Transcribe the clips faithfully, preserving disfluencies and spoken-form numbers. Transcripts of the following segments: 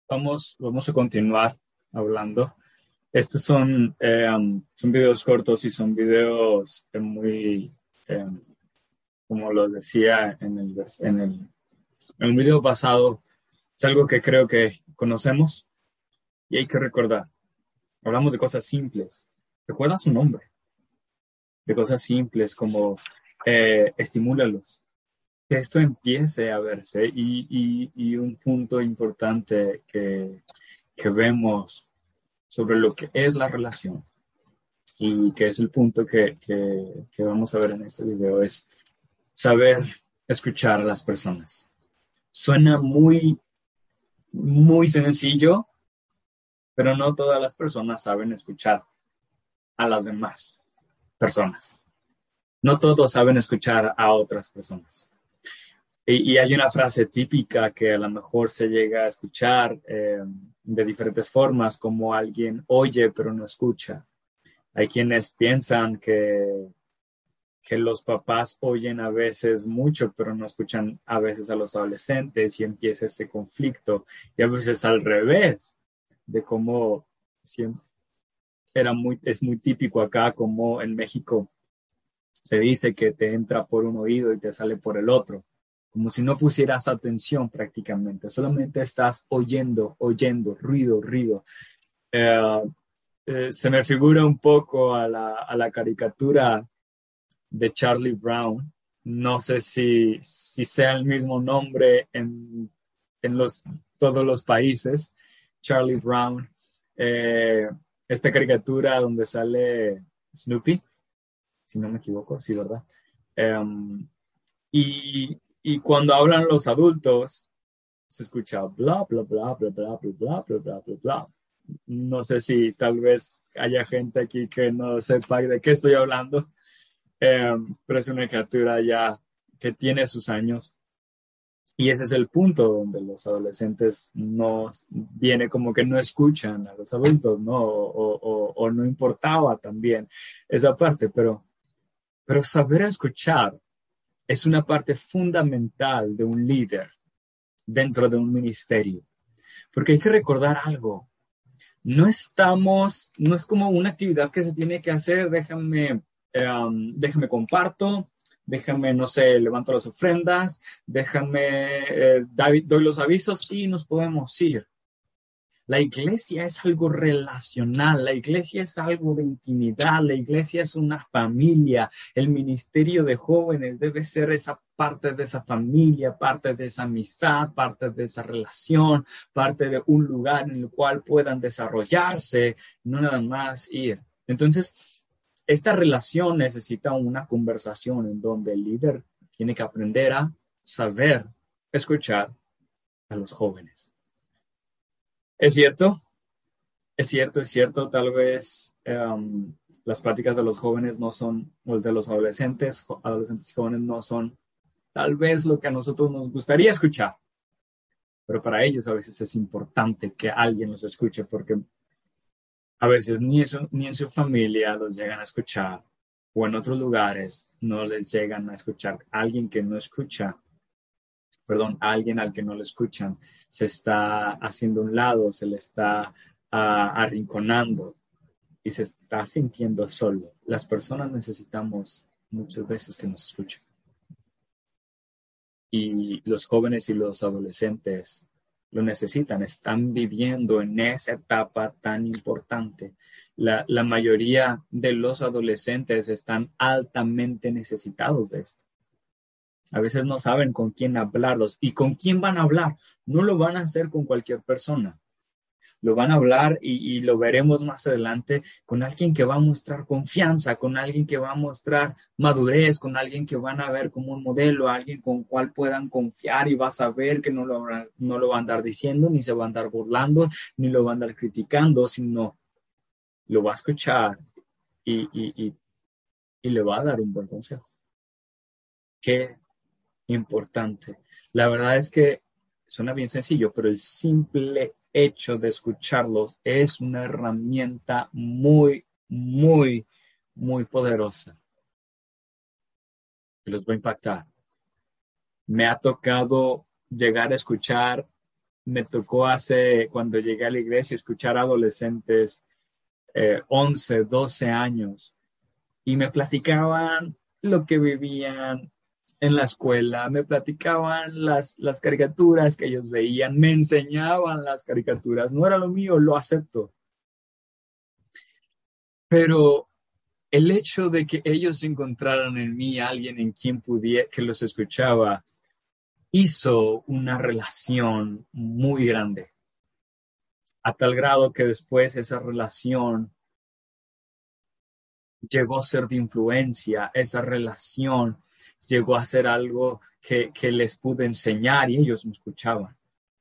Vamos, vamos a continuar hablando. Estos son, eh, um, son videos cortos y son videos eh, muy, eh, como los decía en el, en el, en el video pasado, es algo que creo que conocemos y hay que recordar. Hablamos de cosas simples. Recuerda su nombre, de cosas simples como eh, estimúlalos, que esto empiece a verse y, y, y un punto importante que, que vemos sobre lo que es la relación y que es el punto que, que, que vamos a ver en este video es saber escuchar a las personas. Suena muy, muy sencillo, pero no todas las personas saben escuchar a las demás personas. No todos saben escuchar a otras personas. Y, y hay una frase típica que a lo mejor se llega a escuchar eh, de diferentes formas, como alguien oye pero no escucha. Hay quienes piensan que, que los papás oyen a veces mucho, pero no escuchan a veces a los adolescentes y empieza ese conflicto. Y a veces al revés, de cómo siempre era muy, es muy típico acá, como en México se dice que te entra por un oído y te sale por el otro. Como si no pusieras atención prácticamente, solamente estás oyendo, oyendo, ruido, ruido. Eh, eh, se me figura un poco a la, a la caricatura de Charlie Brown. No sé si, si sea el mismo nombre en, en los, todos los países. Charlie Brown. Eh, esta caricatura donde sale Snoopy, si no me equivoco, sí, ¿verdad? Um, y, y cuando hablan los adultos, se escucha bla, bla, bla, bla, bla, bla, bla, bla, bla, bla, bla. No sé si tal vez haya gente aquí que no sepa de qué estoy hablando, eh, pero es una criatura ya que tiene sus años. Y ese es el punto donde los adolescentes no, viene como que no escuchan a los adultos, ¿no? O, o, o no importaba también esa parte, pero, pero saber escuchar es una parte fundamental de un líder dentro de un ministerio. Porque hay que recordar algo. No estamos, no es como una actividad que se tiene que hacer, déjame, um, déjame comparto, déjame, no sé, levanto las ofrendas, déjame, eh, doy los avisos y nos podemos ir. La iglesia es algo relacional, la iglesia es algo de intimidad, la iglesia es una familia. El ministerio de jóvenes debe ser esa parte de esa familia, parte de esa amistad, parte de esa relación, parte de un lugar en el cual puedan desarrollarse, no nada más ir. Entonces, esta relación necesita una conversación en donde el líder tiene que aprender a saber escuchar a los jóvenes. ¿Es cierto? Es cierto, es cierto, tal vez um, las prácticas de los jóvenes no son, o de los adolescentes, jo- adolescentes y jóvenes no son tal vez lo que a nosotros nos gustaría escuchar, pero para ellos a veces es importante que alguien los escuche porque a veces ni, eso, ni en su familia los llegan a escuchar o en otros lugares no les llegan a escuchar. Alguien que no escucha, perdón, alguien al que no le escuchan, se está haciendo a un lado, se le está ah, arrinconando y se está sintiendo solo. Las personas necesitamos muchas veces que nos escuchen. Y los jóvenes y los adolescentes lo necesitan, están viviendo en esa etapa tan importante. La, la mayoría de los adolescentes están altamente necesitados de esto. A veces no saben con quién hablarlos y con quién van a hablar. No lo van a hacer con cualquier persona. Lo van a hablar y, y lo veremos más adelante con alguien que va a mostrar confianza, con alguien que va a mostrar madurez, con alguien que van a ver como un modelo, alguien con cual puedan confiar y va a saber que no lo, no lo va a andar diciendo, ni se va a andar burlando, ni lo va a andar criticando, sino lo va a escuchar y, y, y, y le va a dar un buen consejo. Qué importante. La verdad es que suena bien sencillo, pero el simple hecho de escucharlos es una herramienta muy, muy, muy poderosa que los va a impactar. Me ha tocado llegar a escuchar me tocó hace, cuando llegué a la iglesia, escuchar adolescentes, eh, once, doce años, y me platicaban lo que vivían en la escuela, me platicaban las, las caricaturas que ellos veían, me enseñaban las caricaturas. No era lo mío, lo acepto. Pero el hecho de que ellos encontraran en mí a alguien en quien pudiera, que los escuchaba, hizo una relación muy grande, a tal grado que después esa relación llegó a ser de influencia, esa relación llegó a ser algo que, que les pude enseñar y ellos me escuchaban.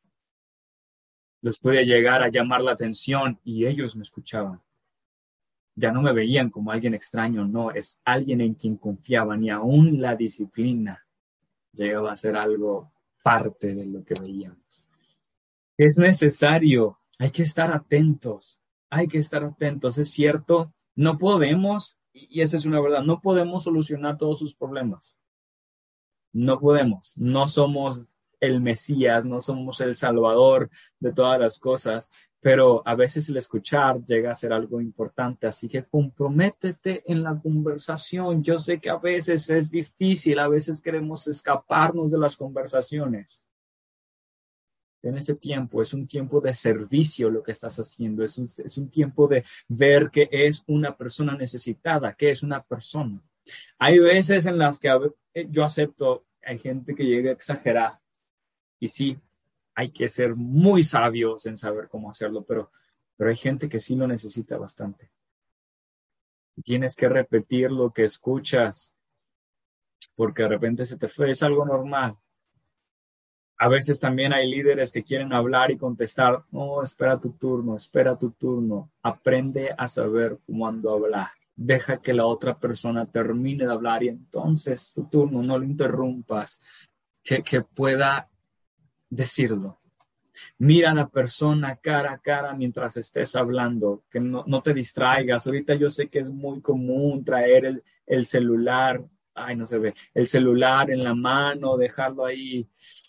Les pude llegar a llamar la atención y ellos me escuchaban. Ya no me veían como alguien extraño, no, es alguien en quien confiaban y aún la disciplina llegaba a ser algo parte de lo que veíamos. Es necesario, hay que estar atentos, hay que estar atentos, es cierto, no podemos, y esa es una verdad, no podemos solucionar todos sus problemas. No podemos, no somos el Mesías, no somos el Salvador de todas las cosas, pero a veces el escuchar llega a ser algo importante, así que comprométete en la conversación. Yo sé que a veces es difícil, a veces queremos escaparnos de las conversaciones. En ese tiempo es un tiempo de servicio lo que estás haciendo, es un, es un tiempo de ver que es una persona necesitada, que es una persona. Hay veces en las que yo acepto, hay gente que llega a exagerar y sí, hay que ser muy sabios en saber cómo hacerlo, pero, pero hay gente que sí lo necesita bastante. Tienes que repetir lo que escuchas porque de repente se te fue, es algo normal. A veces también hay líderes que quieren hablar y contestar, no, espera tu turno, espera tu turno. Aprende a saber cuándo hablar. Deja que la otra persona termine de hablar y entonces tu turno, no lo interrumpas, que, que pueda decirlo. Mira a la persona cara a cara mientras estés hablando, que no, no te distraigas. Ahorita yo sé que es muy común traer el, el celular, ay, no se ve, el celular en la mano, dejarlo ahí.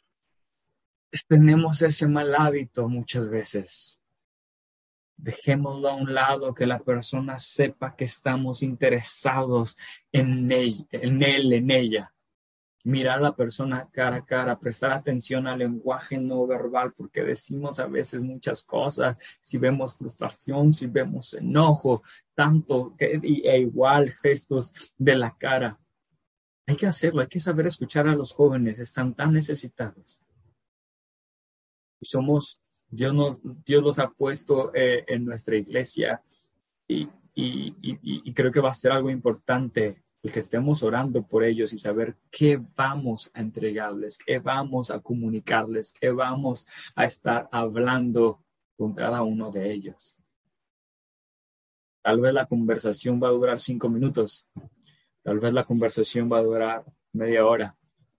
Tenemos ese mal hábito muchas veces. Dejémoslo a un lado, que la persona sepa que estamos interesados en él, en él, en ella. Mirar a la persona cara a cara, prestar atención al lenguaje no verbal, porque decimos a veces muchas cosas, si vemos frustración, si vemos enojo, tanto que, e igual gestos de la cara. Hay que hacerlo, hay que saber escuchar a los jóvenes, están tan necesitados. Y somos, Dios, nos, Dios los ha puesto eh, en nuestra iglesia y, y, y, y creo que va a ser algo importante el que estemos orando por ellos y saber qué vamos a entregarles, qué vamos a comunicarles, qué vamos a estar hablando con cada uno de ellos. Tal vez la conversación va a durar cinco minutos, tal vez la conversación va a durar media hora.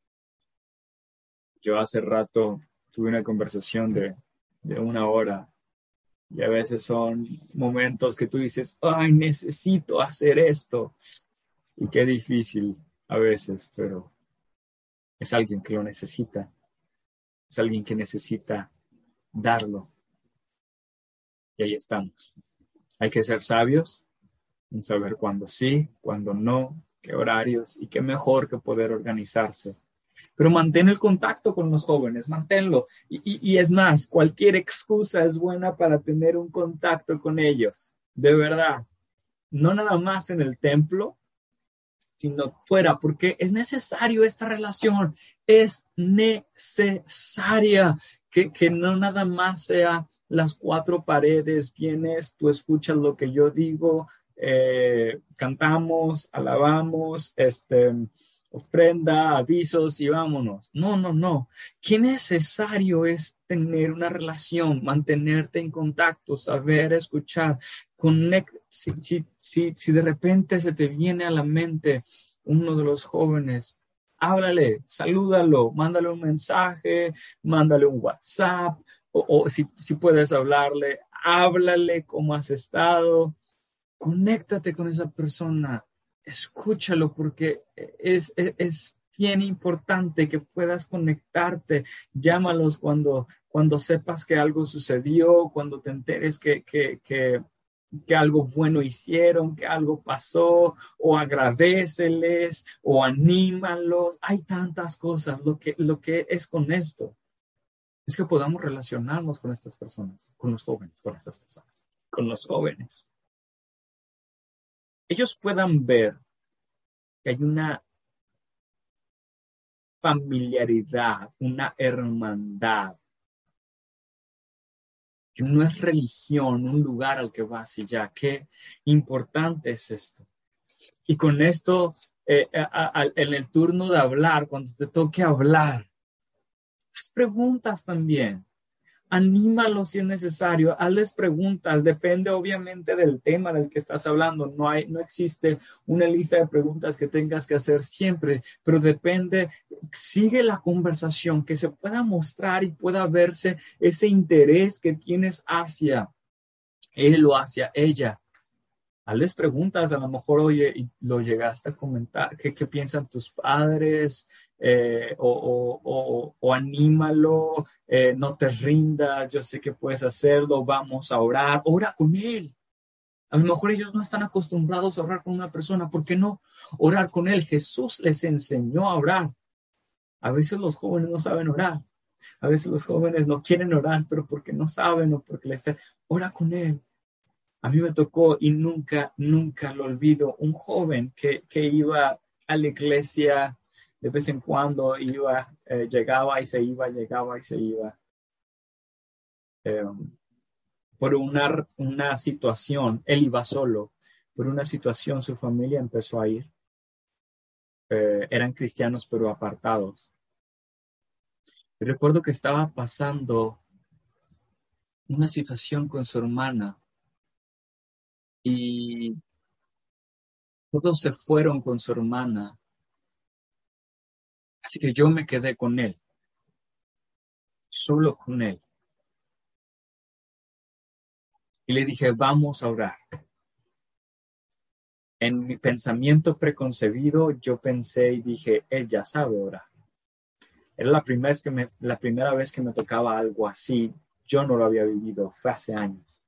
Yo hace rato tuve una conversación de, de una hora y a veces son momentos que tú dices, ay, necesito hacer esto. Y qué difícil a veces, pero es alguien que lo necesita, es alguien que necesita darlo. Y ahí estamos. Hay que ser sabios en saber cuándo sí, cuándo no, qué horarios y qué mejor que poder organizarse. Pero mantén el contacto con los jóvenes, manténlo. Y, y, y es más, cualquier excusa es buena para tener un contacto con ellos. De verdad. No nada más en el templo, sino fuera, porque es necesario esta relación, es necesaria, que, que no nada más sea las cuatro paredes, vienes, tú escuchas lo que yo digo, eh, cantamos, alabamos, este, ofrenda, avisos y vámonos. No, no, no. Qué necesario es tener una relación, mantenerte en contacto, saber escuchar. Connect, si, si, si, si de repente se te viene a la mente uno de los jóvenes, háblale, salúdalo, mándale un mensaje, mándale un WhatsApp, o, o si, si puedes hablarle, háblale cómo has estado, conéctate con esa persona, escúchalo porque es, es, es bien importante que puedas conectarte, llámalos cuando cuando sepas que algo sucedió, cuando te enteres que, que, que, que algo bueno hicieron, que algo pasó, o agradéceles, o anímalos. Hay tantas cosas. Lo que, lo que es con esto es que podamos relacionarnos con estas personas, con los jóvenes, con estas personas, con los jóvenes. Ellos puedan ver que hay una familiaridad, una hermandad, que no es religión, un lugar al que vas y ya. Qué importante es esto. Y con esto, eh, a, a, en el turno de hablar, cuando te toque hablar, haz preguntas también. Anímalos si es necesario, hazles preguntas, depende obviamente del tema del que estás hablando, no hay, no existe una lista de preguntas que tengas que hacer siempre, pero depende, sigue la conversación, que se pueda mostrar y pueda verse ese interés que tienes hacia él o hacia ella. Hazles preguntas, a lo mejor, oye, y lo llegaste a comentar, ¿qué, qué piensan tus padres? Eh, o, o, o, o anímalo, eh, no te rindas, yo sé que puedes hacerlo, vamos a orar, ora con él. A lo mejor ellos no están acostumbrados a orar con una persona, ¿por qué no orar con él? Jesús les enseñó a orar. A veces los jóvenes no saben orar, a veces los jóvenes no quieren orar, pero porque no saben o porque les está, ora con él. A mí me tocó y nunca, nunca lo olvido, un joven que, que iba a la iglesia de vez en cuando, iba, eh, llegaba y se iba, llegaba y se iba. Eh, por una, una situación, él iba solo, por una situación su familia empezó a ir. Eh, eran cristianos pero apartados. Y recuerdo que estaba pasando una situación con su hermana y todos se fueron con su hermana. Así que yo me quedé con él, solo con él. Y le dije, vamos a orar. En mi pensamiento preconcebido, yo pensé y dije, él ya sabe orar. Era la primera vez que me, la primera vez que me tocaba algo así. Yo no lo había vivido, fue hace años.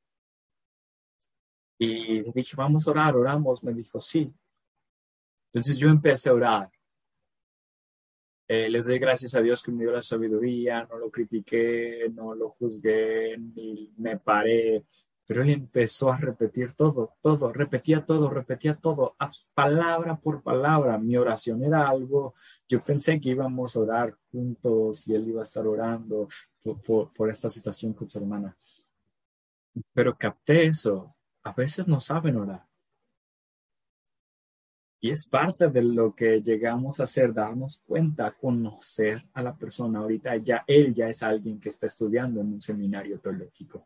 Y le dije, vamos a orar, oramos. Me dijo, sí. Entonces yo empecé a orar. Eh, le doy gracias a Dios que me dio la sabiduría, no lo critiqué, no lo juzgué, ni me paré, pero él empezó a repetir todo, todo, repetía todo, repetía todo, palabra por palabra. Mi oración era algo, yo pensé que íbamos a orar juntos y él iba a estar orando por, por, por esta situación con su hermana, pero capté eso, a veces no saben orar. Y es parte de lo que llegamos a hacer, darnos cuenta, conocer a la persona. Ahorita ya él ya es alguien que está estudiando en un seminario teológico.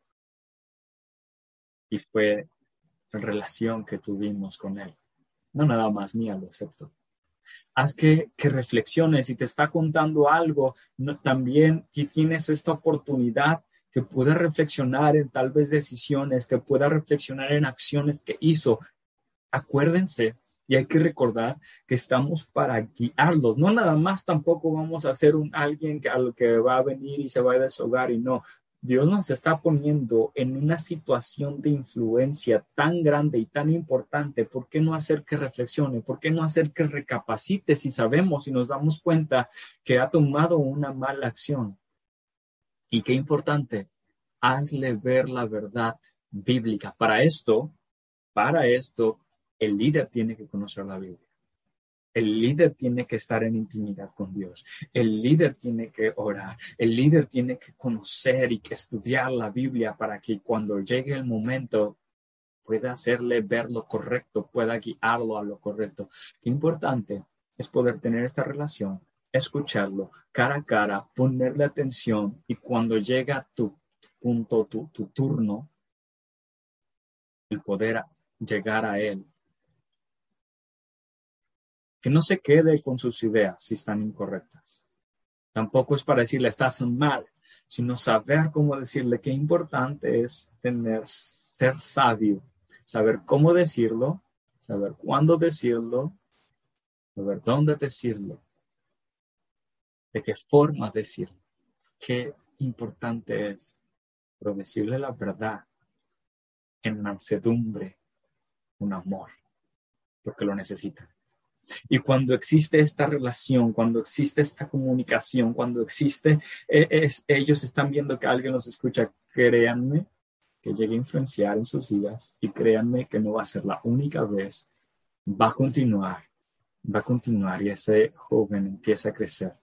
Y fue la relación que tuvimos con él. No nada más mía, lo acepto. Haz que, que reflexiones y te está contando algo. No, también que tienes esta oportunidad que puedas reflexionar en tal vez decisiones, que puedas reflexionar en acciones que hizo. Acuérdense, y hay que recordar que estamos para guiarlos. No nada más tampoco vamos a ser un alguien que, al que va a venir y se va a deshogar y no. Dios nos está poniendo en una situación de influencia tan grande y tan importante. ¿Por qué no hacer que reflexione? ¿Por qué no hacer que recapacite si sabemos y nos damos cuenta que ha tomado una mala acción? Y qué importante, hazle ver la verdad bíblica. Para esto, para esto, el líder tiene que conocer la Biblia. El líder tiene que estar en intimidad con Dios. El líder tiene que orar. El líder tiene que conocer y que estudiar la Biblia para que cuando llegue el momento pueda hacerle ver lo correcto, pueda guiarlo a lo correcto. Lo importante es poder tener esta relación, escucharlo cara a cara, ponerle atención y cuando llega tu punto, tu, tu turno, el poder llegar a él. Que no se quede con sus ideas si están incorrectas. Tampoco es para decirle estás mal, sino saber cómo decirle. Qué importante es tener, ser sabio, saber cómo decirlo, saber cuándo decirlo, saber dónde decirlo, de qué forma decirlo. Qué importante es, pero decirle la verdad en mansedumbre, un amor, porque lo necesitan. Y cuando existe esta relación, cuando existe esta comunicación, cuando existe, eh, es, ellos están viendo que alguien los escucha, créanme que llegue a influenciar en sus vidas y créanme que no va a ser la única vez, va a continuar, va a continuar y ese joven empieza a crecer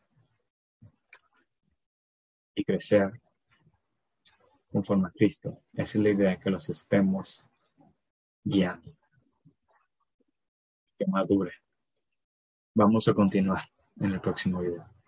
y crecer conforme a Cristo. Esa es la idea, que los estemos guiando, que madure. Vamos a continuar en el próximo video.